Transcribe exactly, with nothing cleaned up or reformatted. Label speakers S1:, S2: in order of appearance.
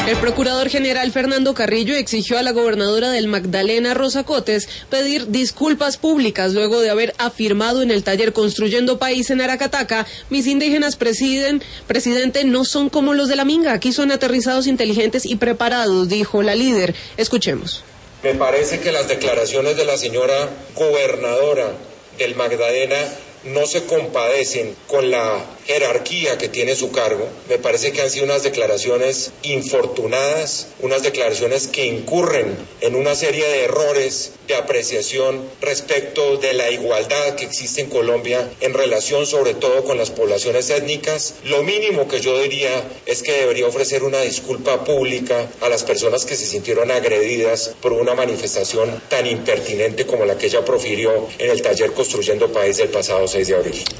S1: El procurador general Fernando Carrillo exigió a la gobernadora del Magdalena, Rosa Cotes, pedir disculpas públicas luego de haber afirmado en el taller Construyendo País en Aracataca: mis indígenas presiden, presidente, no son como los de la Minga, aquí son aterrizados, inteligentes y preparados, dijo la líder. Escuchemos.
S2: Me parece que las declaraciones de la señora gobernadora del Magdalena no se compadecen con la jerarquía que tiene su cargo. Me parece que han sido unas declaraciones infortunadas, unas declaraciones que incurren en una serie de errores de apreciación respecto de la igualdad que existe en Colombia en relación sobre todo con las poblaciones étnicas. Lo mínimo que yo diría es que debería ofrecer una disculpa pública a las personas que se sintieron agredidas por una manifestación tan impertinente como la que ella profirió en el taller Construyendo País del pasado seis de abril.